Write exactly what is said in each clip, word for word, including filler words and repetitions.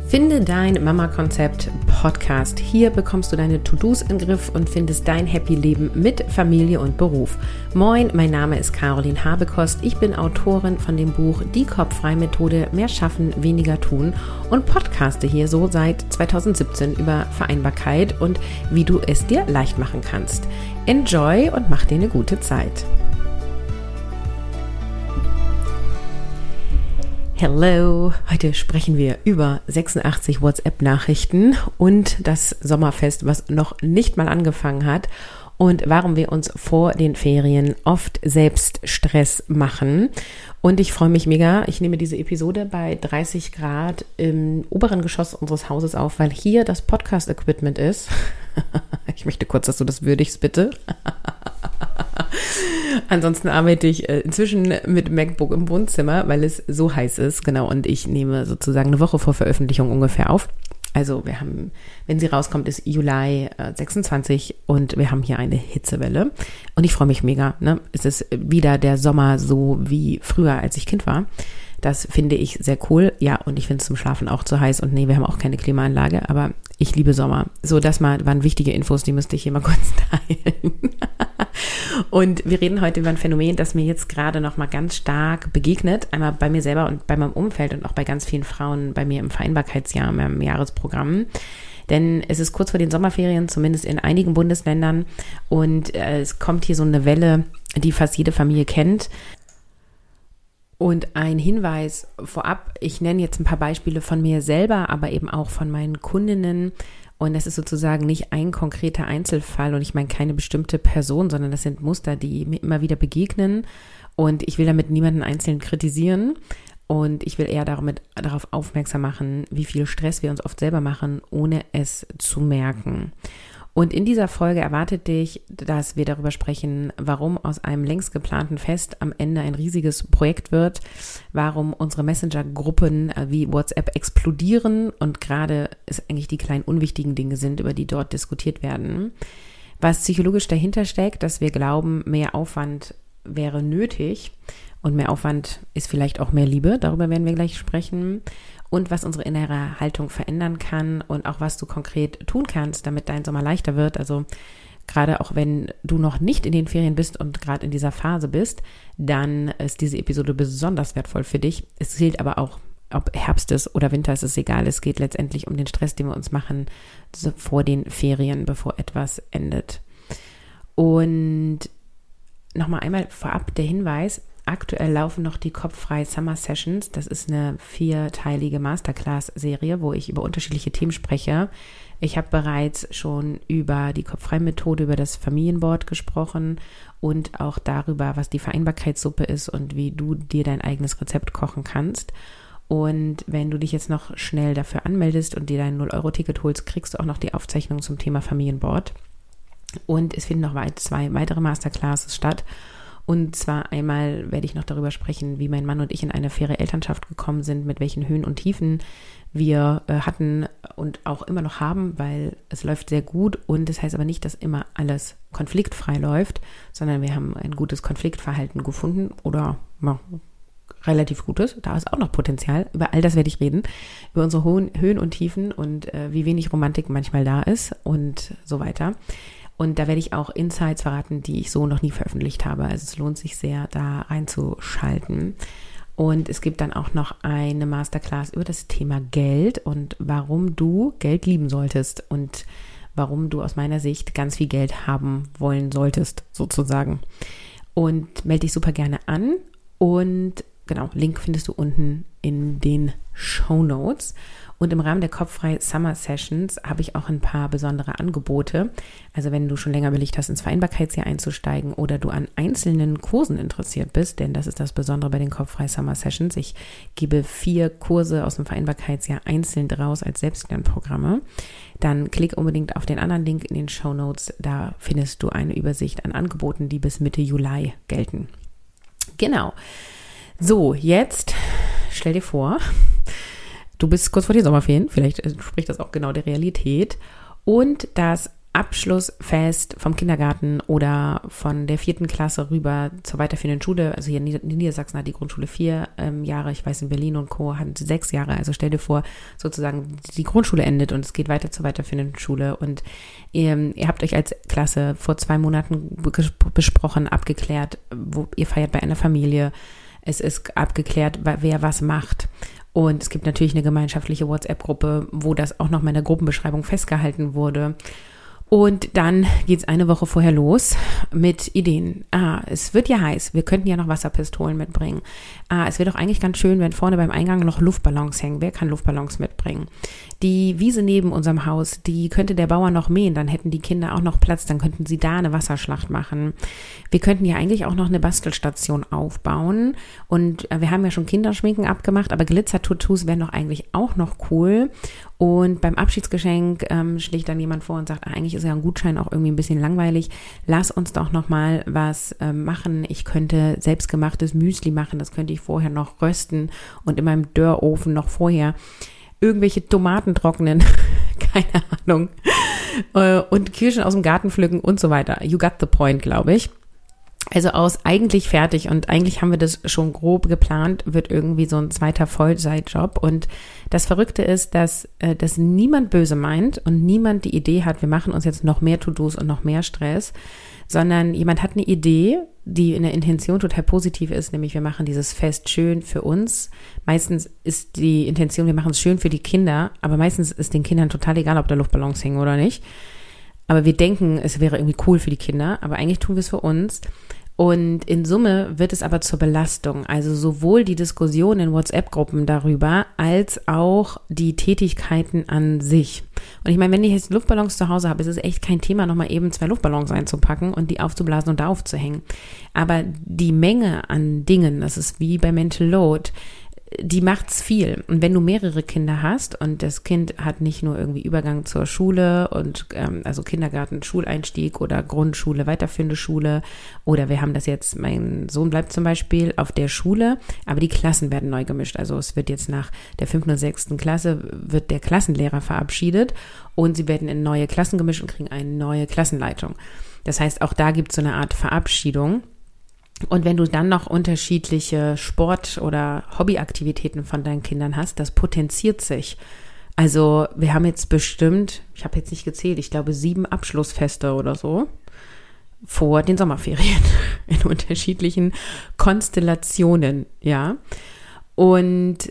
Finde dein Mama-Konzept-Podcast. Hier bekommst du deine To-Dos in den Griff und findest dein Happy-Leben mit Familie und Beruf. Moin, mein Name ist Caroline Habekost. Ich bin Autorin von dem Buch Die Kopffrei-Methode, mehr schaffen, weniger tun und podcaste hier so seit zweitausendsiebzehn über Vereinbarkeit und wie du es dir leicht machen kannst. Enjoy und mach dir eine gute Zeit. Hello, heute sprechen wir über sechsundachtzig WhatsApp-Nachrichten und das Sommerfest, was noch nicht mal angefangen hat und warum wir uns vor den Ferien oft selbst Stress machen. Und ich freue mich mega, ich nehme diese Episode bei dreißig Grad im oberen Geschoss unseres Hauses auf, weil hier das Podcast-Equipment ist. Ich möchte kurz, dass du das würdigst, bitte. Ansonsten arbeite ich inzwischen mit MacBook im Wohnzimmer, weil es so heiß ist. Genau, und ich nehme sozusagen eine Woche vor Veröffentlichung ungefähr auf. Also wir haben, wenn sie rauskommt, ist Juli sechsundzwanzig und wir haben hier eine Hitzewelle. Und ich freue mich mega. Ne? Es ist wieder der Sommer so wie früher, als ich Kind war. Das finde ich sehr cool. Ja, und ich finde es zum Schlafen auch zu heiß. Und nee, wir haben auch keine Klimaanlage, aber ich liebe Sommer. So, das mal waren wichtige Infos, die müsste ich hier mal kurz teilen. Und wir reden heute über ein Phänomen, das mir jetzt gerade noch mal ganz stark begegnet. Einmal bei mir selber und bei meinem Umfeld und auch bei ganz vielen Frauen bei mir im Vereinbarkeitsjahr, im Jahresprogramm. Denn es ist kurz vor den Sommerferien, zumindest in einigen Bundesländern. Und äh, es kommt hier so eine Welle, die fast jede Familie kennt. Und ein Hinweis vorab, ich nenne jetzt ein paar Beispiele von mir selber, aber eben auch von meinen Kundinnen. Und das ist sozusagen nicht ein konkreter Einzelfall und ich meine keine bestimmte Person, sondern das sind Muster, die mir immer wieder begegnen. Und ich will damit niemanden einzeln kritisieren. Und ich will eher damit, darauf aufmerksam machen, wie viel Stress wir uns oft selber machen, ohne es zu merken. Und in dieser Folge erwartet dich, dass wir darüber sprechen, warum aus einem längst geplanten Fest am Ende ein riesiges Projekt wird, warum unsere Messenger-Gruppen wie WhatsApp explodieren und gerade es eigentlich die kleinen unwichtigen Dinge sind, über die dort diskutiert werden. Was psychologisch dahinter steckt, dass wir glauben, mehr Aufwand wäre nötig und mehr Aufwand ist vielleicht auch mehr Liebe, darüber werden wir gleich sprechen. Und was unsere innere Haltung verändern kann und auch was du konkret tun kannst, damit dein Sommer leichter wird. Also gerade auch wenn du noch nicht in den Ferien bist und gerade in dieser Phase bist, dann ist diese Episode besonders wertvoll für dich. Es gilt aber auch, ob Herbst ist oder Winter, ist es egal. Es geht letztendlich um den Stress, den wir uns machen vor den Ferien, bevor etwas endet. Und nochmal einmal vorab der Hinweis, aktuell laufen noch die Kopffrei Summer Sessions. Das ist eine vierteilige Masterclass-Serie, wo ich über unterschiedliche Themen spreche. Ich habe bereits schon über die Kopffrei-Methode, über das Familienboard gesprochen und auch darüber, was die Vereinbarkeitssuppe ist und wie du dir dein eigenes Rezept kochen kannst. Und wenn du dich jetzt noch schnell dafür anmeldest und dir dein null Euro Ticket holst, kriegst du auch noch die Aufzeichnung zum Thema Familienboard. Und es finden noch weit, zwei weitere Masterclasses statt. Und zwar einmal werde ich noch darüber sprechen, wie mein Mann und ich in eine faire Elternschaft gekommen sind, mit welchen Höhen und Tiefen wir äh, hatten und auch immer noch haben, weil es läuft sehr gut und das heißt aber nicht, dass immer alles konfliktfrei läuft, sondern wir haben ein gutes Konfliktverhalten gefunden oder ja, relativ gutes. Da ist auch noch Potenzial. Über all das werde ich reden, über unsere hohen Höhen und Tiefen und äh, wie wenig Romantik manchmal da ist und so weiter. Und da werde ich auch Insights verraten, die ich so noch nie veröffentlicht habe. Also es lohnt sich sehr, da reinzuschalten. Und es gibt dann auch noch eine Masterclass über das Thema Geld und warum du Geld lieben solltest und warum du aus meiner Sicht ganz viel Geld haben wollen solltest, sozusagen. Und melde dich super gerne an. Und genau, Link findest du unten in den Shownotes. Und im Rahmen der Kopffrei Summer Sessions habe ich auch ein paar besondere Angebote. Also wenn du schon länger überlegt hast, ins Vereinbarkeitsjahr einzusteigen oder du an einzelnen Kursen interessiert bist, denn das ist das Besondere bei den Kopffrei Summer Sessions. Ich gebe vier Kurse aus dem Vereinbarkeitsjahr einzeln draus als Selbstlernprogramme. Dann klick unbedingt auf den anderen Link in den Shownotes. Da findest du eine Übersicht an Angeboten, die bis Mitte Juli gelten. Genau. So, jetzt stell dir vor, du bist kurz vor den Sommerferien, vielleicht entspricht das auch genau der Realität und das Abschlussfest vom Kindergarten oder von der vierten Klasse rüber zur weiterführenden Schule. Also hier in Niedersachsen hat die Grundschule vier ähm, Jahre, ich weiß in Berlin und Co. hat sechs Jahre. Also stell dir vor, sozusagen die Grundschule endet und es geht weiter zur weiterführenden Schule. Und ihr, ihr habt euch als Klasse vor zwei Monaten besprochen, abgeklärt, wo ihr feiert bei einer Familie. Es ist abgeklärt, wer was macht. Und es gibt natürlich eine gemeinschaftliche WhatsApp-Gruppe, wo das auch noch mal in der Gruppenbeschreibung festgehalten wurde. Und dann geht's eine Woche vorher los mit Ideen. Ah, es wird ja heiß. Wir könnten ja noch Wasserpistolen mitbringen. Ah, es wäre doch eigentlich ganz schön, wenn vorne beim Eingang noch Luftballons hängen. Wer kann Luftballons mitbringen? Die Wiese neben unserem Haus, die könnte der Bauer noch mähen. Dann hätten die Kinder auch noch Platz. Dann könnten sie da eine Wasserschlacht machen. Wir könnten ja eigentlich auch noch eine Bastelstation aufbauen. Und wir haben ja schon Kinderschminken abgemacht, aber Glitzer-Tutus wären doch eigentlich auch noch cool. Und beim Abschiedsgeschenk ähm, schlägt dann jemand vor und sagt, ah, eigentlich ist ja ein Gutschein auch irgendwie ein bisschen langweilig. Lass uns doch noch mal was ähm, machen. Ich könnte selbstgemachtes Müsli machen. Das könnte ich vorher noch rösten und in meinem Dörrofen noch vorher irgendwelche Tomaten trocknen. Keine Ahnung. Äh, und Kirschen aus dem Garten pflücken und so weiter. You got the point, glaube ich. Also aus eigentlich fertig und eigentlich haben wir das schon grob geplant, wird irgendwie so ein zweiter Vollzeitjob. Und das Verrückte ist, dass äh, das niemand böse meint und niemand die Idee hat, wir machen uns jetzt noch mehr To-Dos und noch mehr Stress, sondern jemand hat eine Idee, die in der Intention total positiv ist, nämlich wir machen dieses Fest schön für uns. Meistens ist die Intention, wir machen es schön für die Kinder, aber meistens ist den Kindern total egal, ob da Luftballons hängen oder nicht. Aber wir denken, es wäre irgendwie cool für die Kinder, aber eigentlich tun wir es für uns. Und in Summe wird es aber zur Belastung. Also sowohl die Diskussion in WhatsApp-Gruppen darüber, als auch die Tätigkeiten an sich. Und ich meine, wenn ich jetzt Luftballons zu Hause habe, ist es echt kein Thema, nochmal eben zwei Luftballons einzupacken und die aufzublasen und da aufzuhängen. Aber die Menge an Dingen, das ist wie bei Mental Load, die macht's viel. Und wenn du mehrere Kinder hast und das Kind hat nicht nur irgendwie Übergang zur Schule und ähm, also Kindergarten, Schuleinstieg oder Grundschule, weiterführende Schule oder wir haben das jetzt, mein Sohn bleibt zum Beispiel auf der Schule, aber die Klassen werden neu gemischt. Also es wird jetzt nach der fünften und sechsten Klasse wird der Klassenlehrer verabschiedet und sie werden in neue Klassen gemischt und kriegen eine neue Klassenleitung. Das heißt, auch da gibt es so eine Art Verabschiedung. Und wenn du dann noch unterschiedliche Sport- oder Hobbyaktivitäten von deinen Kindern hast, das potenziert sich. Also wir haben jetzt bestimmt, ich habe jetzt nicht gezählt, ich glaube sieben Abschlussfeste oder so vor den Sommerferien in unterschiedlichen Konstellationen, ja. Und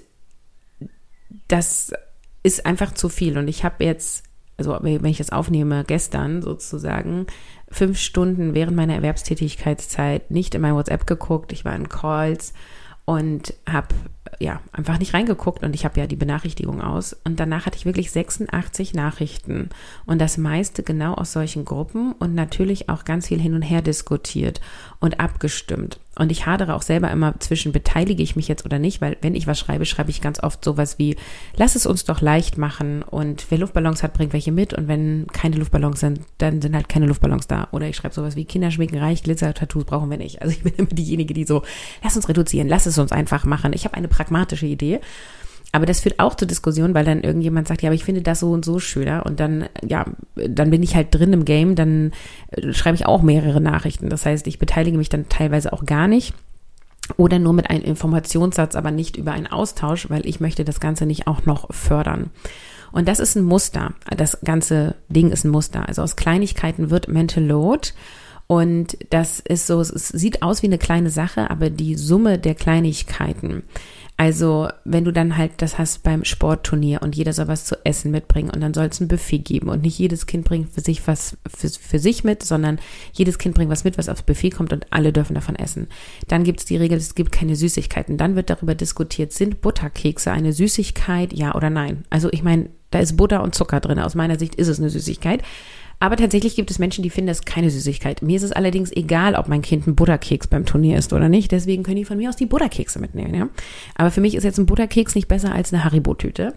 das ist einfach zu viel. Und ich habe jetzt, also wenn ich das aufnehme, gestern sozusagen, fünf Stunden während meiner Erwerbstätigkeitszeit nicht in mein WhatsApp geguckt. Ich war in Calls und habe ja einfach nicht reingeguckt und ich habe ja die Benachrichtigung aus. Und danach hatte ich wirklich sechsundachtzig Nachrichten und das meiste genau aus solchen Gruppen und natürlich auch ganz viel hin und her diskutiert und abgestimmt. Und ich hadere auch selber immer zwischen, beteilige ich mich jetzt oder nicht, weil wenn ich was schreibe, schreibe ich ganz oft sowas wie, lass es uns doch leicht machen und wer Luftballons hat, bringt welche mit und wenn keine Luftballons sind, dann sind halt keine Luftballons da. Oder ich schreibe sowas wie, Kinderschminken reicht, Glitzer-Tattoos brauchen wir nicht. Also ich bin immer diejenige, die so, lass uns reduzieren, lass es uns einfach machen. Ich habe eine pragmatische Idee. Aber das führt auch zur Diskussion, weil dann irgendjemand sagt, ja, aber ich finde das so und so schöner und dann, ja, dann bin ich halt drin im Game, dann schreibe ich auch mehrere Nachrichten. Das heißt, ich beteilige mich dann teilweise auch gar nicht oder nur mit einem Informationssatz, aber nicht über einen Austausch, weil ich möchte das Ganze nicht auch noch fördern. Und das ist ein Muster. Das ganze Ding ist ein Muster. Also aus Kleinigkeiten wird Mental Load. Und das ist so, es sieht aus wie eine kleine Sache, aber die Summe der Kleinigkeiten, also wenn du dann halt das hast beim Sportturnier und jeder soll was zu essen mitbringen und dann soll es ein Buffet geben und nicht jedes Kind bringt für sich was für, für sich mit, sondern jedes Kind bringt was mit, was aufs Buffet kommt und alle dürfen davon essen. Dann gibt es die Regel, es gibt keine Süßigkeiten. Dann wird darüber diskutiert, sind Butterkekse eine Süßigkeit, ja oder nein? Also ich meine, da ist Butter und Zucker drin. Aus meiner Sicht ist es eine Süßigkeit. Aber tatsächlich gibt es Menschen, die finden das keine Süßigkeit. Mir ist es allerdings egal, ob mein Kind einen Butterkeks beim Turnier isst oder nicht. Deswegen können die von mir aus die Butterkekse mitnehmen. Ja? Aber für mich ist jetzt ein Butterkeks nicht besser als eine Haribo-Tüte.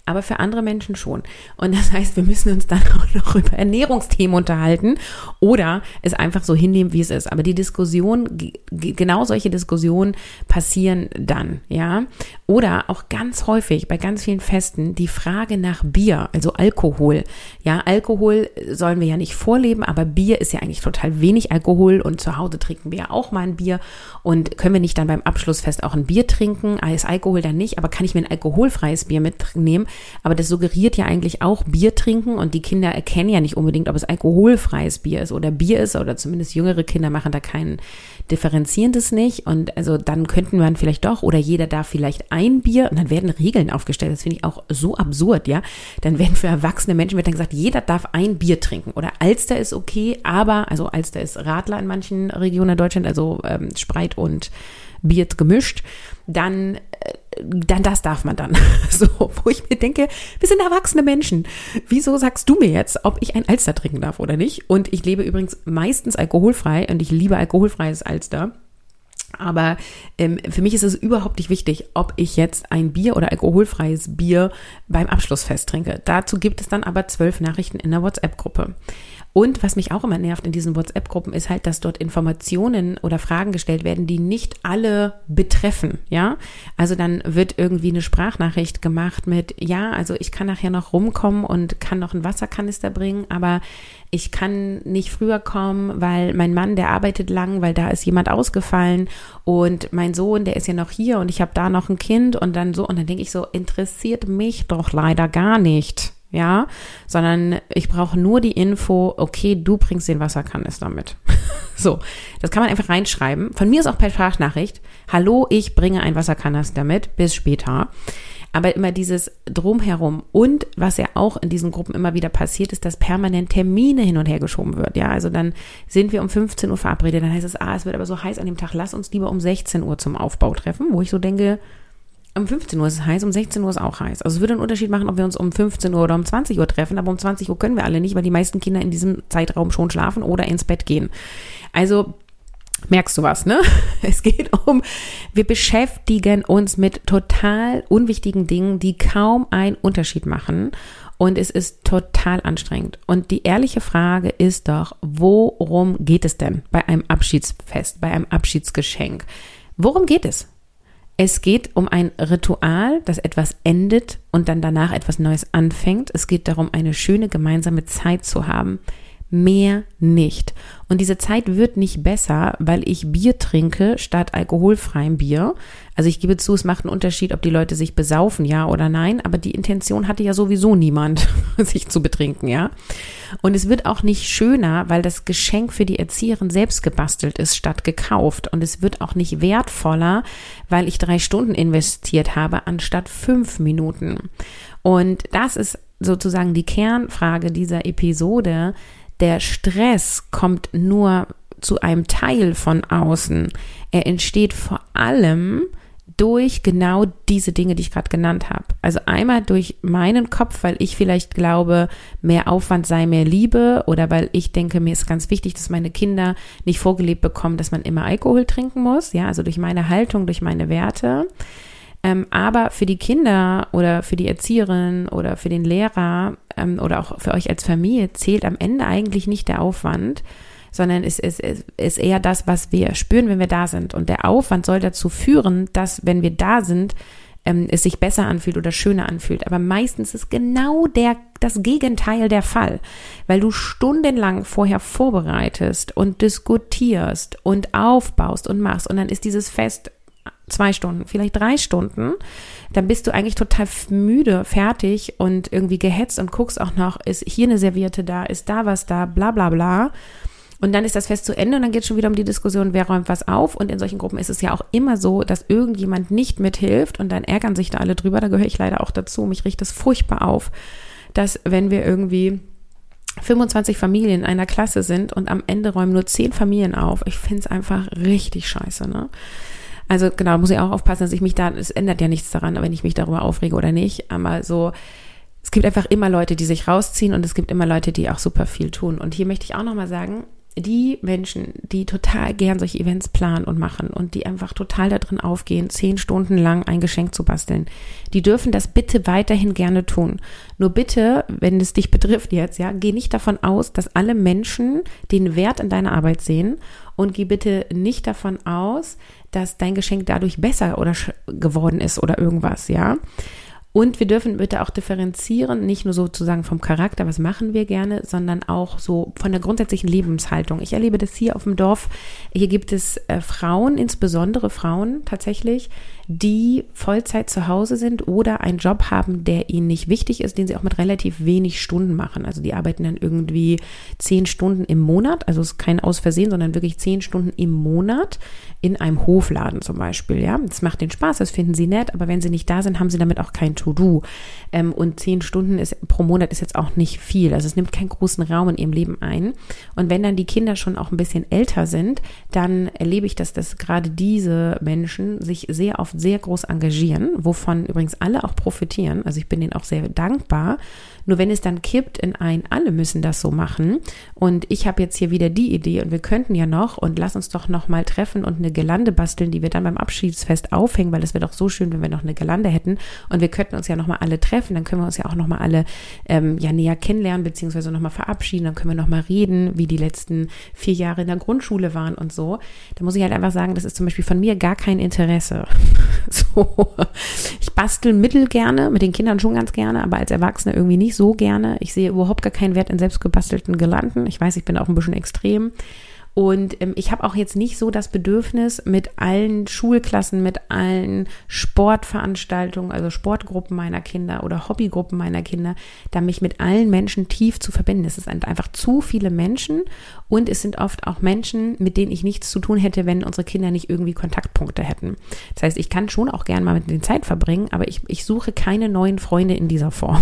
aber für andere Menschen schon. Und das heißt, wir müssen uns dann auch noch über Ernährungsthemen unterhalten oder es einfach so hinnehmen, wie es ist. Aber die Diskussion, g- genau solche Diskussionen passieren dann, ja. Oder auch ganz häufig bei ganz vielen Festen die Frage nach Bier, also Alkohol. Ja, Alkohol sollen wir ja nicht vorleben, aber Bier ist ja eigentlich total wenig Alkohol und zu Hause trinken wir ja auch mal ein Bier und können wir nicht dann beim Abschlussfest auch ein Bier trinken, als Alkohol dann nicht, aber kann ich mir ein alkoholfreies Bier mitnehmen, aber das suggeriert ja eigentlich auch Bier trinken und die Kinder erkennen ja nicht unbedingt, ob es alkoholfreies Bier ist oder Bier ist oder zumindest jüngere Kinder machen da kein differenzierendes nicht und also dann könnten wir vielleicht doch oder jeder darf vielleicht ein Bier und dann werden Regeln aufgestellt, das finde ich auch so absurd, ja, dann werden für erwachsene Menschen wird dann gesagt, jeder darf ein Bier trinken oder Alster ist okay, aber, also Alster ist Radler in manchen Regionen Deutschland, also ähm, Spreit und Bier gemischt, dann, äh, dann das darf man dann. So, wo ich mir denke, wir sind erwachsene Menschen. Wieso sagst du mir jetzt, ob ich ein Alster trinken darf oder nicht? Und ich lebe übrigens meistens alkoholfrei und ich liebe alkoholfreies Alster. Aber ähm, für mich ist es überhaupt nicht wichtig, ob ich jetzt ein Bier oder alkoholfreies Bier beim Abschlussfest trinke. Dazu gibt es dann aber zwölf Nachrichten in der WhatsApp-Gruppe. Und was mich auch immer nervt in diesen WhatsApp-Gruppen ist halt, dass dort Informationen oder Fragen gestellt werden, die nicht alle betreffen, ja. Also dann wird irgendwie eine Sprachnachricht gemacht mit, ja, also ich kann nachher noch rumkommen und kann noch einen Wasserkanister bringen, aber ich kann nicht früher kommen, weil mein Mann, der arbeitet lang, weil da ist jemand ausgefallen und mein Sohn, der ist ja noch hier und ich habe da noch ein Kind und dann so, und dann denke ich so, interessiert mich doch leider gar nicht. Ja, sondern ich brauche nur die Info, okay, du bringst den Wasserkanister mit. So, das kann man einfach reinschreiben. Von mir ist auch per Sprachnachricht, hallo, ich bringe einen Wasserkanister mit, bis später. Aber immer dieses Drumherum und was ja auch in diesen Gruppen immer wieder passiert, ist, dass permanent Termine hin und her geschoben wird. Ja, also dann sind wir um fünfzehn Uhr verabredet, dann heißt es, ah, es wird aber so heiß an dem Tag, lass uns lieber um sechzehn Uhr zum Aufbau treffen, wo ich so denke, um fünfzehn Uhr ist es heiß, um sechzehn Uhr ist auch heiß. Also es würde einen Unterschied machen, ob wir uns um fünfzehn Uhr oder um zwanzig Uhr treffen, aber um zwanzig Uhr können wir alle nicht, weil die meisten Kinder in diesem Zeitraum schon schlafen oder ins Bett gehen. Also merkst du was, ne? Es geht um, wir beschäftigen uns mit total unwichtigen Dingen, die kaum einen Unterschied machen und es ist total anstrengend. Und die ehrliche Frage ist doch, worum geht es denn bei einem Abschiedsfest, bei einem Abschiedsgeschenk? Worum geht es? Es geht um ein Ritual, das etwas endet und dann danach etwas Neues anfängt. Es geht darum, eine schöne gemeinsame Zeit zu haben. Mehr nicht. Und diese Zeit wird nicht besser, weil ich Bier trinke statt alkoholfreiem Bier. Also ich gebe zu, es macht einen Unterschied, ob die Leute sich besaufen, ja oder nein. Aber die Intention hatte ja sowieso niemand, sich zu betrinken, ja. Und es wird auch nicht schöner, weil das Geschenk für die Erzieherin selbst gebastelt ist, statt gekauft. Und es wird auch nicht wertvoller, weil ich drei Stunden investiert habe, anstatt fünf Minuten. Und das ist sozusagen die Kernfrage dieser Episode. Der Stress kommt nur zu einem Teil von außen. Er entsteht vor allem durch genau diese Dinge, die ich gerade genannt habe. Also einmal durch meinen Kopf, weil ich vielleicht glaube, mehr Aufwand sei mehr Liebe oder weil ich denke, mir ist ganz wichtig, dass meine Kinder nicht vorgelebt bekommen, dass man immer Alkohol trinken muss. Ja, also durch meine Haltung, durch meine Werte. Ähm, aber für die Kinder oder für die Erzieherin oder für den Lehrer ähm, oder auch für euch als Familie zählt am Ende eigentlich nicht der Aufwand, sondern es ist, es ist eher das, was wir spüren, wenn wir da sind. Und der Aufwand soll dazu führen, dass, wenn wir da sind, ähm, es sich besser anfühlt oder schöner anfühlt. Aber meistens ist genau der, das Gegenteil der Fall, weil du stundenlang vorher vorbereitest und diskutierst und aufbaust und machst und dann ist dieses Fest zwei Stunden, vielleicht drei Stunden, dann bist du eigentlich total müde, fertig und irgendwie gehetzt und guckst auch noch, ist hier eine Serviette da, ist da was da, bla bla bla. Und dann ist das Fest zu Ende und dann geht es schon wieder um die Diskussion, wer räumt was auf. Und in solchen Gruppen ist es ja auch immer so, dass irgendjemand nicht mithilft und dann ärgern sich da alle drüber. Da gehöre ich leider auch dazu. Mich riecht das furchtbar auf, dass wenn wir irgendwie fünfundzwanzig Familien in einer Klasse sind und am Ende räumen nur zehn Familien auf. Ich finde es einfach richtig scheiße, ne? Also genau, muss ich auch aufpassen, dass ich mich da, es ändert ja nichts daran, wenn ich mich darüber aufrege oder nicht, aber so, es gibt einfach immer Leute, die sich rausziehen und es gibt immer Leute, die auch super viel tun. Und hier möchte ich auch nochmal sagen, die Menschen, die total gern solche Events planen und machen und die einfach total da drin aufgehen, zehn Stunden lang ein Geschenk zu basteln, die dürfen das bitte weiterhin gerne tun. Nur bitte, wenn es dich betrifft jetzt, ja, geh nicht davon aus, dass alle Menschen den Wert in deiner Arbeit sehen und geh bitte nicht davon aus, dass dein Geschenk dadurch besser oder geworden ist oder irgendwas, ja. Und wir dürfen bitte auch differenzieren, nicht nur sozusagen vom Charakter, was machen wir gerne, sondern auch so von der grundsätzlichen Lebenshaltung. Ich erlebe das hier auf dem Dorf. Hier gibt es äh, Frauen, insbesondere Frauen tatsächlich, die Vollzeit zu Hause sind oder einen Job haben, der ihnen nicht wichtig ist, den sie auch mit relativ wenig Stunden machen. Also die arbeiten dann irgendwie zehn Stunden im Monat, also es ist kein Aus Versehen, sondern wirklich zehn Stunden im Monat in einem Hofladen zum Beispiel. Ja, das macht den Spaß, das finden sie nett, aber wenn sie nicht da sind, haben sie damit auch kein To-Do. Ähm, und zehn Stunden ist, pro Monat ist jetzt auch nicht viel. Also es nimmt keinen großen Raum in ihrem Leben ein. Und wenn dann die Kinder schon auch ein bisschen älter sind, dann erlebe ich, dass das gerade diese Menschen sich sehr oft sehr groß engagieren, wovon übrigens alle auch profitieren. Also ich bin denen auch sehr dankbar. Nur wenn es dann kippt in ein, alle müssen das so machen und ich habe jetzt hier wieder die Idee und wir könnten ja noch und lass uns doch noch mal treffen und eine Girlande basteln, die wir dann beim Abschiedsfest aufhängen, weil das wäre doch so schön, wenn wir noch eine Girlande hätten und wir könnten uns ja noch mal alle treffen, dann können wir uns ja auch noch mal alle ähm, ja näher kennenlernen, beziehungsweise noch mal verabschieden, dann können wir noch mal reden, wie die letzten vier Jahre in der Grundschule waren und so. Da muss ich halt einfach sagen, das ist zum Beispiel von mir gar kein Interesse. So, ich bastel mittel gerne, mit den Kindern schon ganz gerne, aber als Erwachsene irgendwie nicht so gerne. Ich sehe überhaupt gar keinen Wert in selbstgebastelten Girlanden. Ich weiß, ich bin auch ein bisschen extrem. Und ähm, ich habe auch jetzt nicht so das Bedürfnis, mit allen Schulklassen, mit allen Sportveranstaltungen, also Sportgruppen meiner Kinder oder Hobbygruppen meiner Kinder, da mich mit allen Menschen tief zu verbinden. Es sind einfach zu viele Menschen und es sind oft auch Menschen, mit denen ich nichts zu tun hätte, wenn unsere Kinder nicht irgendwie Kontaktpunkte hätten. Das heißt, ich kann schon auch gerne mal mit denen Zeit verbringen, aber ich, ich suche keine neuen Freunde in dieser Form.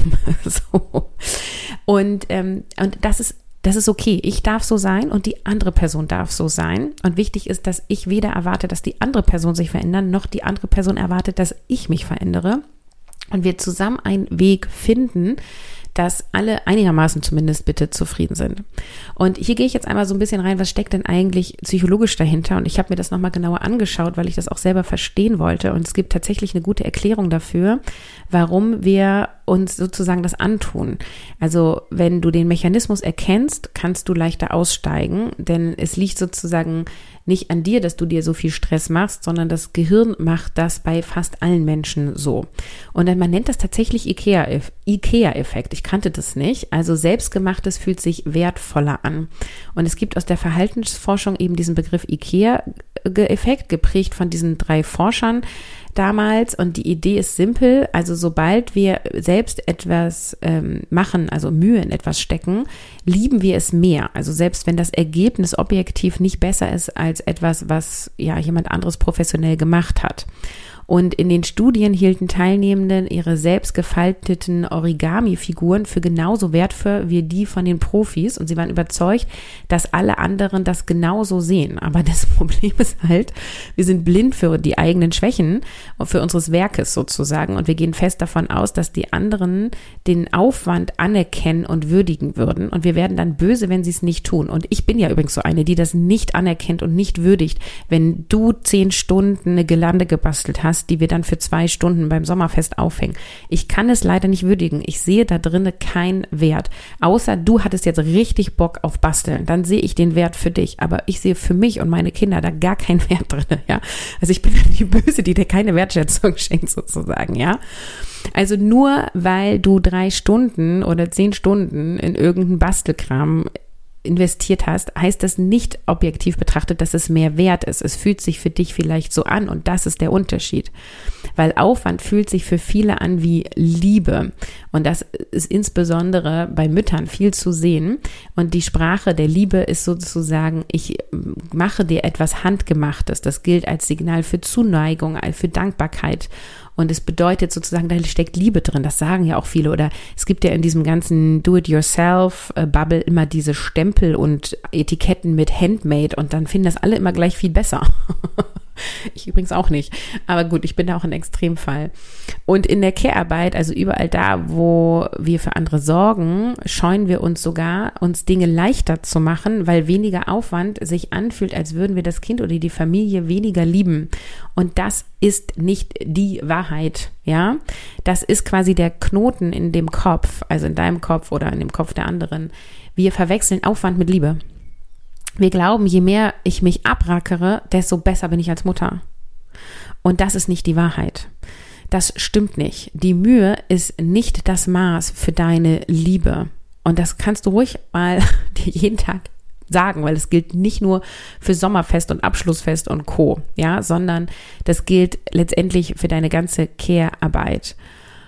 So. Und, ähm, und das ist Das ist okay, ich darf so sein und die andere Person darf so sein. Und wichtig ist, dass ich weder erwarte, dass die andere Person sich verändert, noch die andere Person erwartet, dass ich mich verändere. Und wir zusammen einen Weg finden, dass alle einigermaßen zumindest bitte zufrieden sind. Und hier gehe ich jetzt einmal so ein bisschen rein, was steckt denn eigentlich psychologisch dahinter? Und ich habe mir das nochmal genauer angeschaut, weil ich das auch selber verstehen wollte. Und es gibt tatsächlich eine gute Erklärung dafür, warum wir uns sozusagen das antun. Also wenn du den Mechanismus erkennst, kannst du leichter aussteigen, denn es liegt sozusagen nicht an dir, dass du dir so viel Stress machst, sondern das Gehirn macht das bei fast allen Menschen so. Und dann, man nennt das tatsächlich Ikea, Ikea-Effekt. Ich kannte das nicht. Also Selbstgemachtes fühlt sich wertvoller an. Und es gibt aus der Verhaltensforschung eben diesen Begriff Ikea-Effekt, geprägt von diesen drei Forschern damals, und die Idee ist simpel, also sobald wir selbst etwas ähm, machen, also Mühe in etwas stecken, lieben wir es mehr, also selbst wenn das Ergebnis objektiv nicht besser ist als etwas, was ja jemand anderes professionell gemacht hat. Und in den Studien hielten Teilnehmenden ihre selbst gefalteten Origami-Figuren für genauso wertvoll wie die von den Profis. Und sie waren überzeugt, dass alle anderen das genauso sehen. Aber das Problem ist halt, wir sind blind für die eigenen Schwächen, für unseres Werkes sozusagen. Und wir gehen fest davon aus, dass die anderen den Aufwand anerkennen und würdigen würden. Und wir werden dann böse, wenn sie es nicht tun. Und ich bin ja übrigens so eine, die das nicht anerkennt und nicht würdigt, wenn du zehn Stunden eine Girlande gebastelt hast, die wir dann für zwei Stunden beim Sommerfest aufhängen. Ich kann es leider nicht würdigen. Ich sehe da drinne keinen Wert. Außer du hattest jetzt richtig Bock auf Basteln. Dann sehe ich den Wert für dich. Aber ich sehe für mich und meine Kinder da gar keinen Wert drin. Ja? Also ich bin die Böse, die dir keine Wertschätzung schenkt sozusagen. Ja. Also nur weil du drei Stunden oder zehn Stunden in irgendeinen Bastelkram investiert hast, heißt das nicht objektiv betrachtet, dass es mehr wert ist. Es fühlt sich für dich vielleicht so an und das ist der Unterschied. Weil Aufwand fühlt sich für viele an wie Liebe und das ist insbesondere bei Müttern viel zu sehen und die Sprache der Liebe ist sozusagen, ich mache dir etwas Handgemachtes. Das gilt als Signal für Zuneigung, für Dankbarkeit. Und es bedeutet sozusagen, da steckt Liebe drin. Das sagen ja auch viele. Oder es gibt ja in diesem ganzen Do-it-yourself-Bubble immer diese Stempel und Etiketten mit Handmade. Und dann finden das alle immer gleich viel besser. Ich übrigens auch nicht. Aber gut, ich bin da auch ein Extremfall. Und in der Care-Arbeit, also überall da, wo wir für andere sorgen, scheuen wir uns sogar, uns Dinge leichter zu machen, weil weniger Aufwand sich anfühlt, als würden wir das Kind oder die Familie weniger lieben. Und das ist nicht die Wahrheit, ja. Das ist quasi der Knoten in dem Kopf, also in deinem Kopf oder in dem Kopf der anderen. Wir verwechseln Aufwand mit Liebe. Wir glauben, je mehr ich mich abrackere, desto besser bin ich als Mutter. Und das ist nicht die Wahrheit. Das stimmt nicht. Die Mühe ist nicht das Maß für deine Liebe. Und das kannst du ruhig mal jeden Tag sagen, weil es gilt nicht nur für Sommerfest und Abschlussfest und Co., ja, sondern das gilt letztendlich für deine ganze Care-Arbeit.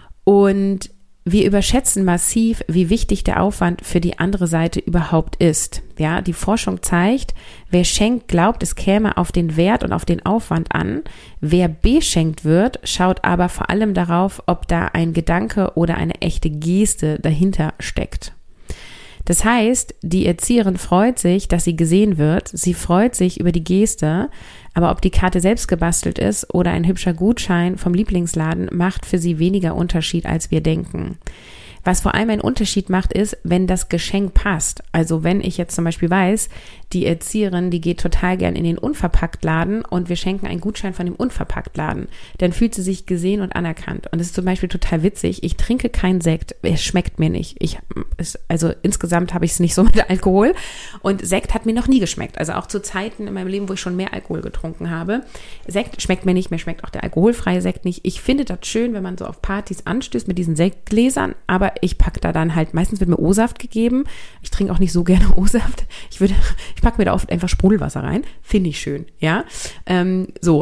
Und wir überschätzen massiv, wie wichtig der Aufwand für die andere Seite überhaupt ist. Ja, die Forschung zeigt, wer schenkt, glaubt, es käme auf den Wert und auf den Aufwand an. Wer beschenkt wird, schaut aber vor allem darauf, ob da ein Gedanke oder eine echte Geste dahinter steckt. Das heißt, die Erzieherin freut sich, dass sie gesehen wird. Sie freut sich über die Geste, aber ob die Karte selbst gebastelt ist oder ein hübscher Gutschein vom Lieblingsladen, macht für sie weniger Unterschied, als wir denken. Was vor allem einen Unterschied macht, ist, wenn das Geschenk passt. Also wenn ich jetzt zum Beispiel weiß, die Erzieherin, die geht total gern in den Unverpacktladen und wir schenken einen Gutschein von dem Unverpacktladen, dann fühlt sie sich gesehen und anerkannt. Und es ist zum Beispiel total witzig, ich trinke keinen Sekt, es schmeckt mir nicht. Ich, es, also insgesamt habe ich es nicht so mit Alkohol und Sekt hat mir noch nie geschmeckt. Also auch zu Zeiten in meinem Leben, wo ich schon mehr Alkohol getrunken habe. Sekt schmeckt mir nicht, mir schmeckt auch der alkoholfreie Sekt nicht. Ich finde das schön, wenn man so auf Partys anstößt mit diesen Sektgläsern, aber ich packe da dann halt, meistens wird mir O-Saft gegeben. Ich trinke auch nicht so gerne O-Saft. Ich würde, ich packe mir da oft einfach Sprudelwasser rein. Finde ich schön, ja. Ähm, so.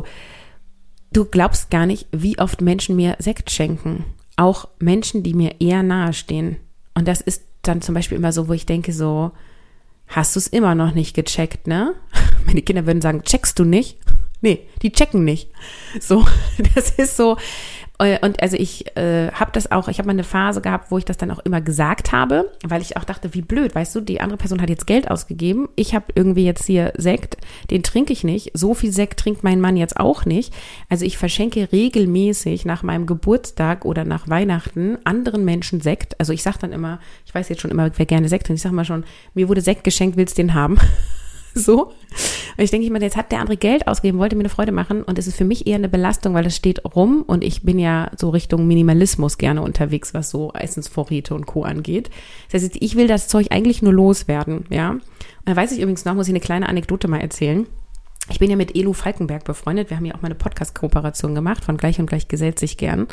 Du glaubst gar nicht, wie oft Menschen mir Sekt schenken. Auch Menschen, die mir eher nahe stehen. Und das ist dann zum Beispiel immer so, wo ich denke so, hast du es immer noch nicht gecheckt, ne? Meine Kinder würden sagen, checkst du nicht? Nee, die checken nicht. So, das ist so. Und also ich äh, habe das auch, ich habe mal eine Phase gehabt, wo ich das dann auch immer gesagt habe, weil ich auch dachte, wie blöd, weißt du, die andere Person hat jetzt Geld ausgegeben, ich habe irgendwie jetzt hier Sekt, den trinke ich nicht, so viel Sekt trinkt mein Mann jetzt auch nicht, also ich verschenke regelmäßig nach meinem Geburtstag oder nach Weihnachten anderen Menschen Sekt, also ich sage dann immer, ich weiß jetzt schon immer, wer gerne Sekt trinkt, ich sage mal schon, mir wurde Sekt geschenkt, willst du den haben? So. Und ich denke immer, jetzt hat der andere Geld ausgegeben, wollte mir eine Freude machen und es ist für mich eher eine Belastung, weil das steht rum und ich bin ja so Richtung Minimalismus gerne unterwegs, was so Essensvorräte und Co. angeht. Das heißt, ich will das Zeug eigentlich nur loswerden, ja. Und da weiß ich übrigens noch, muss ich eine kleine Anekdote mal erzählen. Ich bin ja mit Elu Falkenberg befreundet, wir haben ja auch mal eine Podcast-Kooperation gemacht von Gleich und Gleich gesellt sich gern.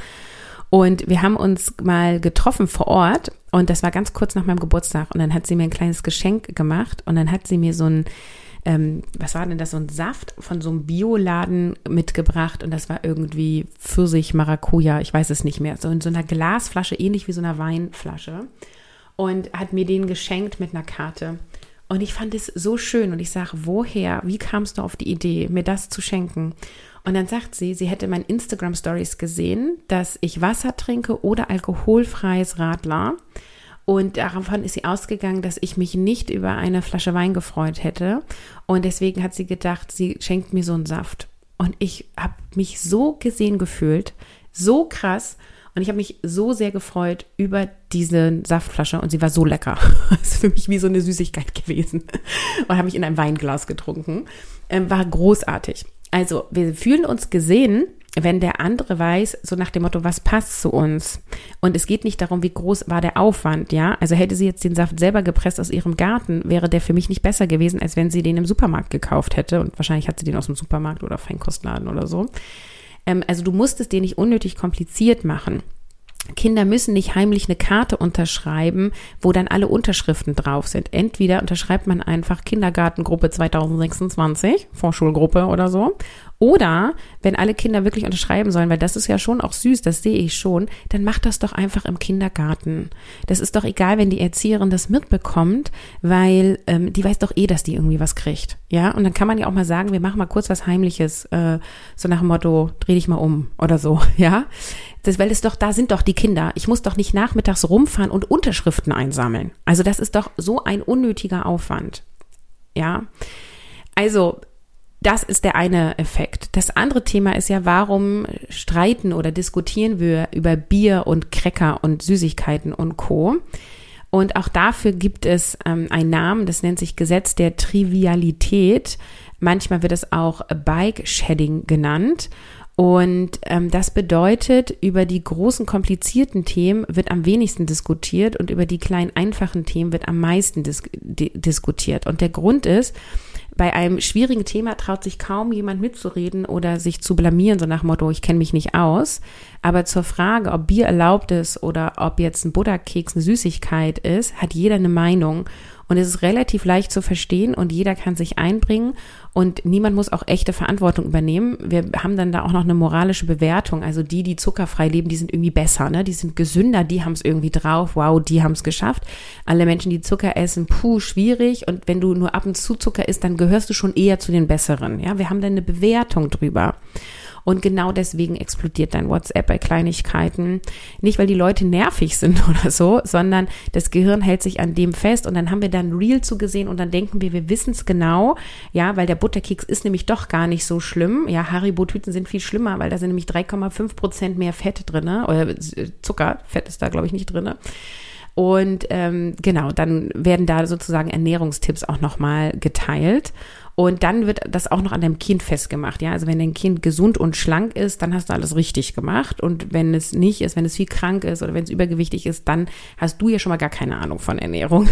Und wir haben uns mal getroffen vor Ort und das war ganz kurz nach meinem Geburtstag und dann hat sie mir ein kleines Geschenk gemacht und dann hat sie mir so ein, ähm, was war denn das, so ein Saft von so einem Bioladen mitgebracht und das war irgendwie Pfirsich, Maracuja, ich weiß es nicht mehr, so in so einer Glasflasche, ähnlich wie so einer Weinflasche und hat mir den geschenkt mit einer Karte. Und ich fand es so schön und ich sage, woher, wie kamst du auf die Idee, mir das zu schenken? Und dann sagt sie, sie hätte meine Instagram-Stories gesehen, dass ich Wasser trinke oder alkoholfreies Radler. Und davon ist sie ausgegangen, dass ich mich nicht über eine Flasche Wein gefreut hätte. Und deswegen hat sie gedacht, sie schenkt mir so einen Saft. Und ich habe mich so gesehen gefühlt, so krass. Und ich habe mich so sehr gefreut über diese Saftflasche und sie war so lecker. Das ist für mich wie so eine Süßigkeit gewesen. Und habe ich in einem Weinglas getrunken. Ähm, war großartig. Also wir fühlen uns gesehen, wenn der andere weiß, so nach dem Motto, was passt zu uns? Und es geht nicht darum, wie groß war der Aufwand, ja? Also hätte sie jetzt den Saft selber gepresst aus ihrem Garten, wäre der für mich nicht besser gewesen, als wenn sie den im Supermarkt gekauft hätte. Und wahrscheinlich hat sie den aus dem Supermarkt oder Feinkostladen oder so. Ähm, also du musst es dir nicht unnötig kompliziert machen. Kinder müssen nicht heimlich eine Karte unterschreiben, wo dann alle Unterschriften drauf sind. Entweder unterschreibt man einfach Kindergartengruppe zwanzig sechsundzwanzig, Vorschulgruppe oder so. Oder, wenn alle Kinder wirklich unterschreiben sollen, weil das ist ja schon auch süß, das sehe ich schon, dann macht das doch einfach im Kindergarten. Das ist doch egal, wenn die Erzieherin das mitbekommt, weil ähm, die weiß doch eh, dass die irgendwie was kriegt. Ja, und dann kann man ja auch mal sagen, wir machen mal kurz was Heimliches, äh, so nach dem Motto, dreh dich mal um oder so, ja. Das, weil es doch, da sind doch die Kinder. Ich muss doch nicht nachmittags rumfahren und Unterschriften einsammeln. Also das ist doch so ein unnötiger Aufwand. Ja, also Das ist der eine Effekt. Das andere Thema ist ja, warum streiten oder diskutieren wir über Bier und Cracker und Süßigkeiten und Co. Und auch dafür gibt es ähm, einen Namen, das nennt sich Gesetz der Trivialität. Manchmal wird es auch Bike-Shedding genannt. Und ähm, das bedeutet, über die großen, komplizierten Themen wird am wenigsten diskutiert und über die kleinen, einfachen Themen wird am meisten dis- di- diskutiert. Und der Grund ist, bei einem schwierigen Thema traut sich kaum jemand mitzureden oder sich zu blamieren, so nach dem Motto, ich kenne mich nicht aus. Aber zur Frage, ob Bier erlaubt ist oder ob jetzt ein Butterkeks eine Süßigkeit ist, hat jeder eine Meinung. Und es ist relativ leicht zu verstehen und jeder kann sich einbringen und niemand muss auch echte Verantwortung übernehmen. Wir haben dann da auch noch eine moralische Bewertung. Also die, die zuckerfrei leben, die sind irgendwie besser, ne? Die sind gesünder, die haben es irgendwie drauf. Wow, die haben es geschafft. Alle Menschen, die Zucker essen, puh, schwierig. Und wenn du nur ab und zu Zucker isst, dann gehörst du schon eher zu den Besseren. Ja, wir haben da eine Bewertung drüber. Und genau deswegen explodiert dein WhatsApp bei Kleinigkeiten. Nicht, weil die Leute nervig sind oder so, sondern das Gehirn hält sich an dem fest und dann haben wir dann Reel zugesehen und dann denken wir, wir wissen es genau, ja, weil der Butterkeks ist nämlich doch gar nicht so schlimm. Ja, Haribo-Tüten sind viel schlimmer, weil da sind nämlich drei Komma fünf Prozent mehr Fett drin, oder Zucker, Fett ist da, glaube ich, nicht drin. Und ähm, genau, dann werden da sozusagen Ernährungstipps auch nochmal geteilt. Und dann wird das auch noch an deinem Kind festgemacht. Ja, also wenn dein Kind gesund und schlank ist, dann hast du alles richtig gemacht. Und wenn es nicht ist, wenn es viel krank ist oder wenn es übergewichtig ist, dann hast du ja schon mal gar keine Ahnung von Ernährung.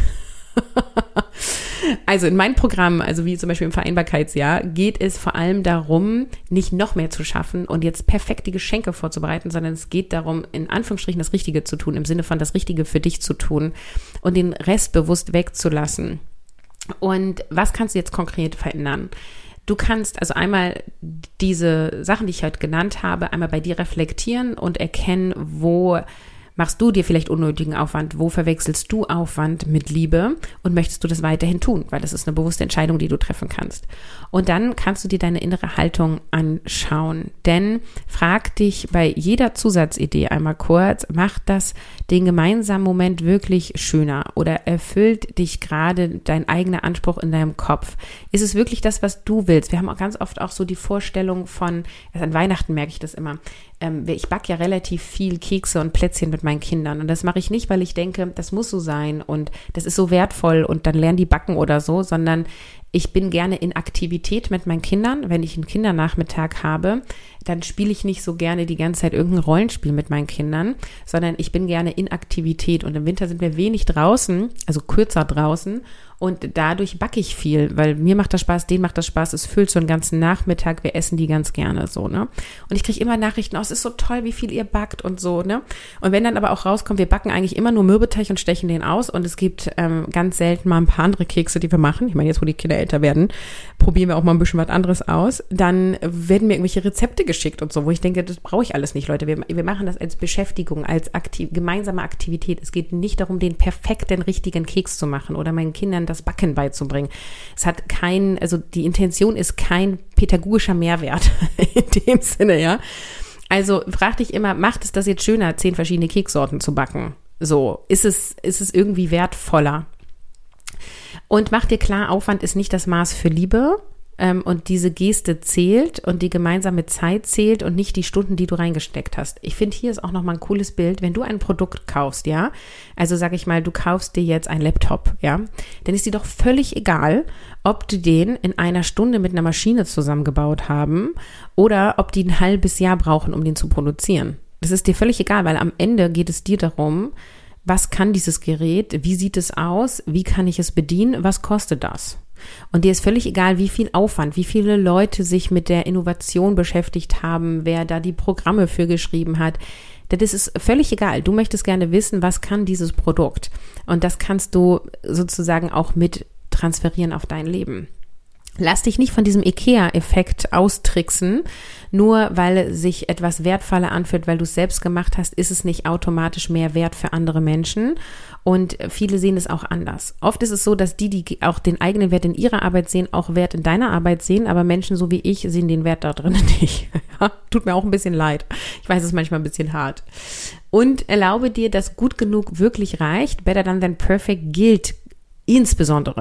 Also in meinem Programm, also wie zum Beispiel im Vereinbarkeitsjahr, geht es vor allem darum, nicht noch mehr zu schaffen und jetzt perfekte Geschenke vorzubereiten, sondern es geht darum, in Anführungsstrichen das Richtige zu tun, im Sinne von das Richtige für dich zu tun und den Rest bewusst wegzulassen. Und was kannst du jetzt konkret verändern? Du kannst also einmal diese Sachen, die ich heute genannt habe, einmal bei dir reflektieren und erkennen, wo machst du dir vielleicht unnötigen Aufwand, wo verwechselst du Aufwand mit Liebe und möchtest du das weiterhin tun, weil das ist eine bewusste Entscheidung, die du treffen kannst. Und dann kannst du dir deine innere Haltung anschauen, denn frag dich bei jeder Zusatzidee einmal kurz, macht das den gemeinsamen Moment wirklich schöner oder erfüllt dich gerade dein eigener Anspruch in deinem Kopf? Ist es wirklich das, was du willst? Wir haben auch ganz oft auch so die Vorstellung von, also an Weihnachten merke ich das immer, ich backe ja relativ viel Kekse und Plätzchen mit meinen Kindern und das mache ich nicht, weil ich denke, das muss so sein und das ist so wertvoll und dann lernen die backen oder so, sondern ich bin gerne in Aktivität mit meinen Kindern. Wenn ich einen Kindernachmittag habe, dann spiele ich nicht so gerne die ganze Zeit irgendein Rollenspiel mit meinen Kindern, sondern ich bin gerne in Aktivität und im Winter sind wir wenig draußen, also kürzer draußen und dadurch backe ich viel, weil mir macht das Spaß, denen macht das Spaß, es füllt so einen ganzen Nachmittag, wir essen die ganz gerne so, ne? Und ich kriege immer Nachrichten, oh, es ist so toll, wie viel ihr backt und so, ne? Und wenn dann aber auch rauskommt, wir backen eigentlich immer nur Mürbeteig und stechen den aus und es gibt ähm, ganz selten mal ein paar andere Kekse, die wir machen, ich meine, jetzt wo die Kinder älter werden, probieren wir auch mal ein bisschen was anderes aus, dann werden mir irgendwelche Rezepte geschickt und so, wo ich denke, das brauche ich alles nicht, Leute, wir, wir machen das als Beschäftigung, als aktiv, gemeinsame Aktivität. Es geht nicht darum, den perfekten, richtigen Keks zu machen oder meinen Kindern das Backen beizubringen. Es hat kein, also die Intention ist kein pädagogischer Mehrwert in dem Sinne, ja. Also frag dich immer, macht es das jetzt schöner, zehn verschiedene Keksorten zu backen? So, ist es, ist es irgendwie wertvoller? Und mach dir klar, Aufwand ist nicht das Maß für Liebe. Und diese Geste zählt und die gemeinsame Zeit zählt und nicht die Stunden, die du reingesteckt hast. Ich finde, hier ist auch nochmal ein cooles Bild, wenn du ein Produkt kaufst, ja, also sag ich mal, du kaufst dir jetzt einen Laptop, ja, dann ist dir doch völlig egal, ob du den in einer Stunde mit einer Maschine zusammengebaut haben oder ob die ein halbes Jahr brauchen, um den zu produzieren. Das ist dir völlig egal, weil am Ende geht es dir darum, was kann dieses Gerät, wie sieht es aus, wie kann ich es bedienen, was kostet das? Und dir ist völlig egal, wie viel Aufwand, wie viele Leute sich mit der Innovation beschäftigt haben, wer da die Programme für geschrieben hat. Das ist völlig egal. Du möchtest gerne wissen, was kann dieses Produkt? Und das kannst du sozusagen auch mit transferieren auf dein Leben. Lass dich nicht von diesem IKEA-Effekt austricksen, nur weil sich etwas wertvoller anfühlt, weil du es selbst gemacht hast, ist es nicht automatisch mehr wert für andere Menschen und viele sehen es auch anders. Oft ist es so, dass die, die auch den eigenen Wert in ihrer Arbeit sehen, auch Wert in deiner Arbeit sehen, aber Menschen so wie ich sehen den Wert da drin nicht. Ja, tut mir auch ein bisschen leid. Ich weiß, es ist manchmal ein bisschen hart. Und erlaube dir, dass gut genug wirklich reicht. Better than than perfect gilt insbesondere,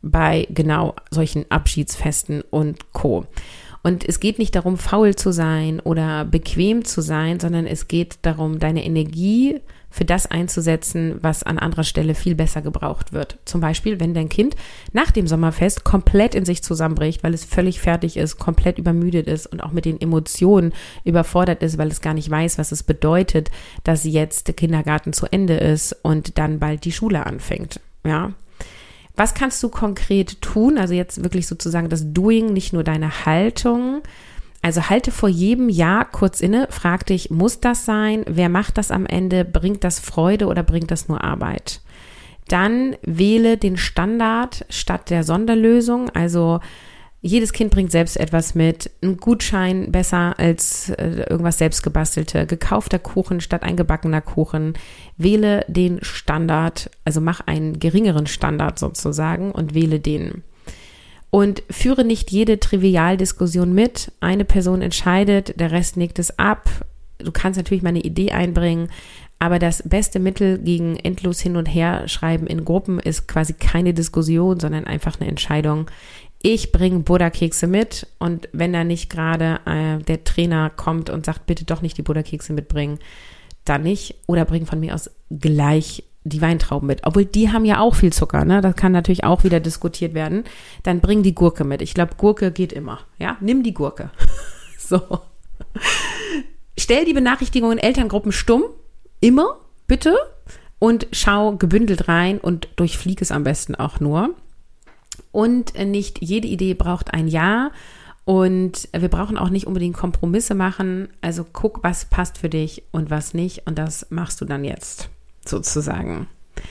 bei genau solchen Abschiedsfesten und Co. Und es geht nicht darum, faul zu sein oder bequem zu sein, sondern es geht darum, deine Energie für das einzusetzen, was an anderer Stelle viel besser gebraucht wird. Zum Beispiel, wenn dein Kind nach dem Sommerfest komplett in sich zusammenbricht, weil es völlig fertig ist, komplett übermüdet ist und auch mit den Emotionen überfordert ist, weil es gar nicht weiß, was es bedeutet, dass jetzt der Kindergarten zu Ende ist und dann bald die Schule anfängt. Ja. Was kannst du konkret tun? Also jetzt wirklich sozusagen das Doing, nicht nur deine Haltung. Also halte vor jedem Ja kurz inne, frag dich, muss das sein? Wer macht das am Ende? Bringt das Freude oder bringt das nur Arbeit? Dann wähle den Standard statt der Sonderlösung. Also jedes Kind bringt selbst etwas mit. Ein Gutschein besser als äh, irgendwas selbstgebastelte. Gekaufter Kuchen statt eingebackener Kuchen. Wähle den Standard, also mach einen geringeren Standard sozusagen und wähle den. Und führe nicht jede Trivialdiskussion mit. Eine Person entscheidet, der Rest nickt es ab. Du kannst natürlich mal eine Idee einbringen, aber das beste Mittel gegen endlos hin und her schreiben in Gruppen ist quasi keine Diskussion, sondern einfach eine Entscheidung. Ich bringe Buddha-Kekse mit und wenn da nicht gerade äh, der Trainer kommt und sagt, bitte doch nicht die Buddha-Kekse mitbringen, dann nicht. Oder bring von mir aus gleich die Weintrauben mit. Obwohl, die haben ja auch viel Zucker, ne? Das kann natürlich auch wieder diskutiert werden. Dann bring die Gurke mit. Ich glaube, Gurke geht immer. Ja, nimm die Gurke. So. Stell die Benachrichtigungen in Elterngruppen stumm. Immer, bitte. Und schau gebündelt rein und durchflieg es am besten auch nur. Und nicht jede Idee braucht ein Ja und wir brauchen auch nicht unbedingt Kompromisse machen. Also guck, was passt für dich und was nicht und das machst du dann jetzt sozusagen.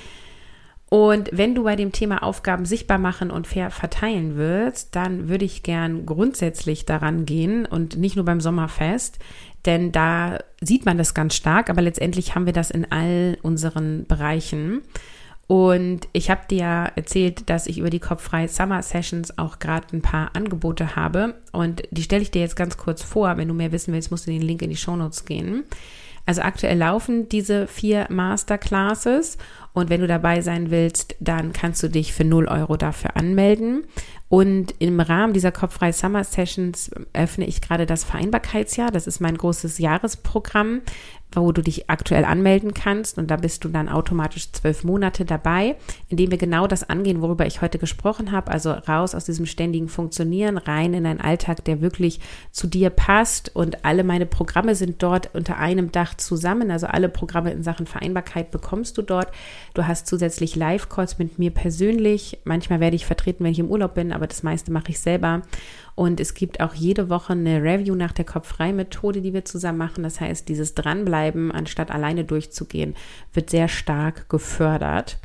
Und wenn du bei dem Thema Aufgaben sichtbar machen und fair verteilen willst, dann würde ich gern grundsätzlich daran gehen und nicht nur beim Sommerfest, denn da sieht man das ganz stark, aber letztendlich haben wir das in all unseren Bereichen. Und ich habe dir ja erzählt, dass ich über die Kopffrei Summer Sessions auch gerade ein paar Angebote habe und die stelle ich dir jetzt ganz kurz vor. Wenn du mehr wissen willst, musst du den Link in die Shownotes gehen. Also aktuell laufen diese vier Masterclasses und wenn du dabei sein willst, dann kannst du dich für null Euro dafür anmelden. Und im Rahmen dieser Kopffrei Summer Sessions öffne ich gerade das Vereinbarkeitsjahr. Das ist mein großes Jahresprogramm, wo du dich aktuell anmelden kannst und da bist du dann automatisch zwölf Monate dabei, indem wir genau das angehen, worüber ich heute gesprochen habe, also raus aus diesem ständigen Funktionieren, rein in einen Alltag, der wirklich zu dir passt und alle meine Programme sind dort unter einem Dach zusammen, also alle Programme in Sachen Vereinbarkeit bekommst du dort. Du hast zusätzlich Live-Calls mit mir persönlich, manchmal werde ich vertreten, wenn ich im Urlaub bin, aber das meiste mache ich selber. Und es gibt auch jede Woche eine Review nach der Kopffrei-Methode, die wir zusammen machen. Das heißt, dieses Dranbleiben, anstatt alleine durchzugehen, wird sehr stark gefördert.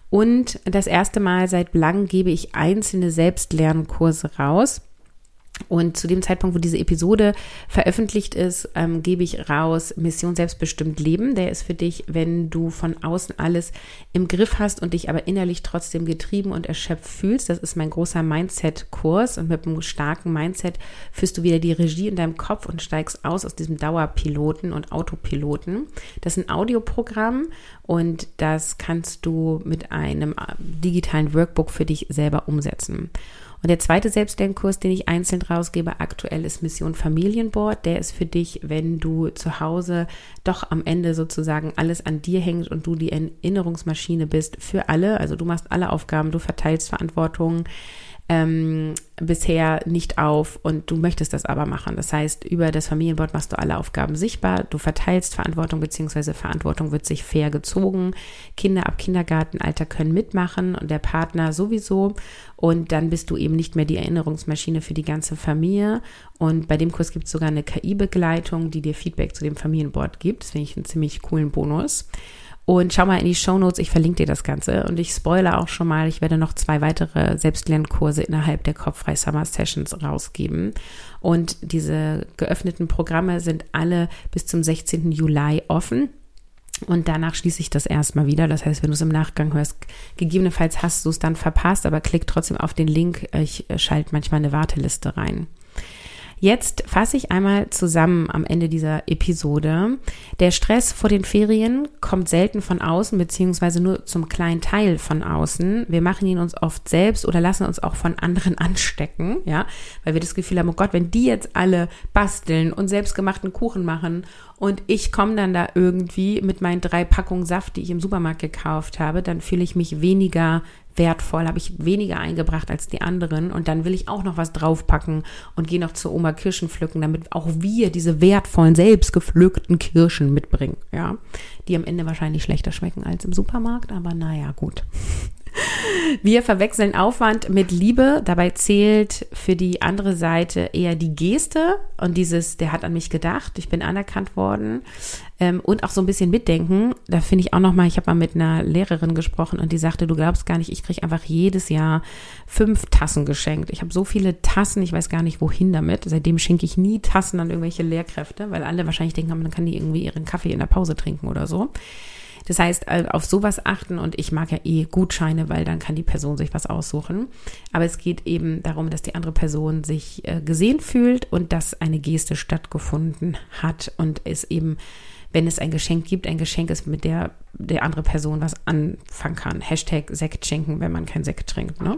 Und das erste Mal seit langem gebe ich einzelne Selbstlernkurse raus. Und zu dem Zeitpunkt, wo diese Episode veröffentlicht ist, ähm, gebe ich raus Mission Selbstbestimmt Leben. Der ist für dich, wenn du von außen alles im Griff hast und dich aber innerlich trotzdem getrieben und erschöpft fühlst. Das ist mein großer Mindset-Kurs und mit einem starken Mindset führst du wieder die Regie in deinem Kopf und steigst aus aus diesem Dauerpiloten und Autopiloten. Das ist ein Audioprogramm und das kannst du mit einem digitalen Workbook für dich selber umsetzen. Und der zweite Selbstlernkurs, den ich einzeln rausgebe, aktuell ist Mission Familienboard. Der ist für dich, wenn du zu Hause doch am Ende sozusagen alles an dir hängt und du die Erinnerungsmaschine bist für alle. Also du machst alle Aufgaben, du verteilst Verantwortung ähm, bisher nicht auf und du möchtest das aber machen. Das heißt, über das Familienboard machst du alle Aufgaben sichtbar, du verteilst Verantwortung beziehungsweise Verantwortung wird sich fair gezogen. Kinder ab Kindergartenalter können mitmachen und der Partner sowieso und dann bist du eben nicht mehr die Erinnerungsmaschine für die ganze Familie und bei dem Kurs gibt es sogar eine K I-Begleitung, die dir Feedback zu dem Familienboard gibt. Das finde ich einen ziemlich coolen Bonus. Und schau mal in die Shownotes, ich verlinke dir das Ganze und ich spoilere auch schon mal, ich werde noch zwei weitere Selbstlernkurse innerhalb der Kopffrei Summer Sessions rausgeben und diese geöffneten Programme sind alle bis zum sechzehnten Juli offen und danach schließe ich das erstmal wieder, das heißt, wenn du es im Nachgang hörst, gegebenenfalls hast du es dann verpasst, aber klick trotzdem auf den Link, ich schalte manchmal eine Warteliste rein. Jetzt fasse ich einmal zusammen am Ende dieser Episode. Der Stress vor den Ferien kommt selten von außen, beziehungsweise nur zum kleinen Teil von außen. Wir machen ihn uns oft selbst oder lassen uns auch von anderen anstecken, ja, weil wir das Gefühl haben, oh Gott, wenn die jetzt alle basteln und selbstgemachten Kuchen machen und ich komme dann da irgendwie mit meinen drei Packungen Saft, die ich im Supermarkt gekauft habe, dann fühle ich mich weniger wertvoll, habe ich weniger eingebracht als die anderen und dann will ich auch noch was draufpacken und gehe noch zu Oma Kirschen pflücken, damit auch wir diese wertvollen, selbst gepflückten Kirschen mitbringen, ja, die am Ende wahrscheinlich schlechter schmecken als im Supermarkt, aber naja, gut. Wir verwechseln Aufwand mit Liebe. Dabei zählt für die andere Seite eher die Geste und dieses, der hat an mich gedacht, ich bin anerkannt worden, ähm, und auch so ein bisschen mitdenken. Da finde ich auch nochmal, ich habe mal mit einer Lehrerin gesprochen und die sagte, du glaubst gar nicht, ich kriege einfach jedes Jahr fünf Tassen geschenkt. Ich habe so viele Tassen, ich weiß gar nicht, wohin damit. Seitdem schenke ich nie Tassen an irgendwelche Lehrkräfte, weil alle wahrscheinlich denken, dann kann die irgendwie ihren Kaffee in der Pause trinken oder so. Das heißt, auf sowas achten und ich mag ja eh Gutscheine, weil dann kann die Person sich was aussuchen. Aber es geht eben darum, dass die andere Person sich äh, gesehen fühlt und dass eine Geste stattgefunden hat und es eben, wenn es ein Geschenk gibt, ein Geschenk ist, mit der der andere Person was anfangen kann. Hashtag Sekt schenken, wenn man kein Sekt trinkt, ne?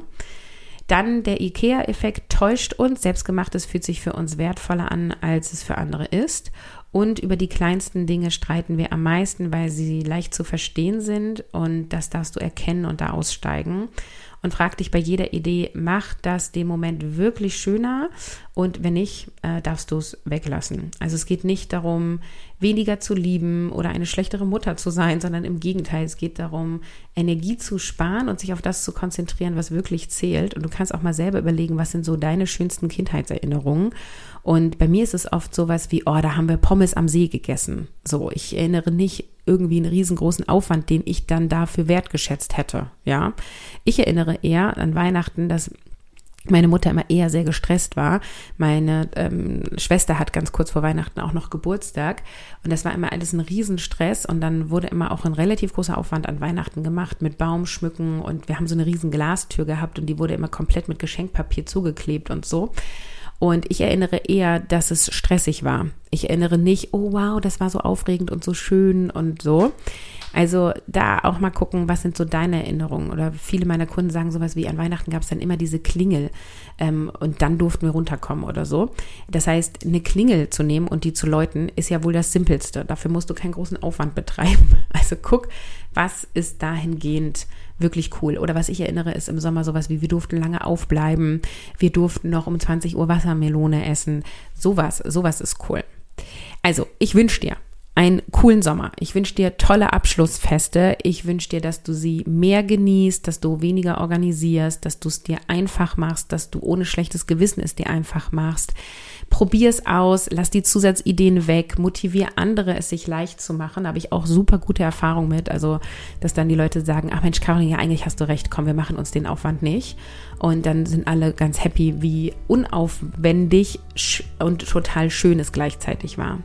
Dann der IKEA-Effekt täuscht uns. Selbstgemachtes fühlt sich für uns wertvoller an, als es für andere ist. Und über die kleinsten Dinge streiten wir am meisten, weil sie leicht zu verstehen sind. Und das darfst du erkennen und da aussteigen. Und frag dich bei jeder Idee, macht das den Moment wirklich schöner? Und wenn nicht, äh, darfst du es weglassen. Also es geht nicht darum, weniger zu lieben oder eine schlechtere Mutter zu sein, sondern im Gegenteil, es geht darum, Energie zu sparen und sich auf das zu konzentrieren, was wirklich zählt. Und du kannst auch mal selber überlegen, was sind so deine schönsten Kindheitserinnerungen. Und bei mir ist es oft sowas wie, oh, da haben wir Pommes am See gegessen. So, ich erinnere nicht irgendwie einen riesengroßen Aufwand, den ich dann dafür wertgeschätzt hätte, ja. Ich erinnere eher an Weihnachten, dass meine Mutter immer eher sehr gestresst war. Meine ähm, Schwester hat ganz kurz vor Weihnachten auch noch Geburtstag und das war immer alles ein Riesenstress und dann wurde immer auch ein relativ großer Aufwand an Weihnachten gemacht mit Baumschmücken und wir haben so eine riesen Glastür gehabt und die wurde immer komplett mit Geschenkpapier zugeklebt und so. Und ich erinnere eher, dass es stressig war. Ich erinnere nicht, oh wow, das war so aufregend und so schön und so. Also da auch mal gucken, was sind so deine Erinnerungen? Oder viele meiner Kunden sagen sowas wie, an Weihnachten gab es dann immer diese Klingel ähm, und dann durften wir runterkommen oder so. Das heißt, eine Klingel zu nehmen und die zu läuten, ist ja wohl das Simpelste. Dafür musst du keinen großen Aufwand betreiben. Also guck, was ist dahingehend wirklich cool. Oder was ich erinnere, ist im Sommer sowas wie, wir durften lange aufbleiben, wir durften noch um zwanzig Uhr Wassermelone essen. Sowas, sowas ist cool. Also, ich wünsche dir einen coolen Sommer. Ich wünsche dir tolle Abschlussfeste. Ich wünsche dir, dass du sie mehr genießt, dass du weniger organisierst, dass du es dir einfach machst, dass du ohne schlechtes Gewissen es dir einfach machst. Probier es aus, lass die Zusatzideen weg, motivier andere, es sich leicht zu machen. Da habe ich auch super gute Erfahrung mit. Also, dass dann die Leute sagen, ach Mensch, Caroline, ja, eigentlich hast du recht, komm, wir machen uns den Aufwand nicht. Und dann sind alle ganz happy, wie unaufwendig und total schön es gleichzeitig war.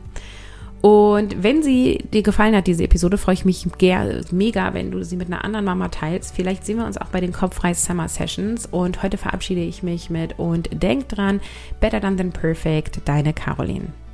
Und wenn sie dir gefallen hat, diese Episode, freue ich mich ger- mega, wenn du sie mit einer anderen Mama teilst. Vielleicht sehen wir uns auch bei den Kopffrei Summer Sessions. Und heute verabschiede ich mich mit und denk dran, better done than perfect, deine Caroline.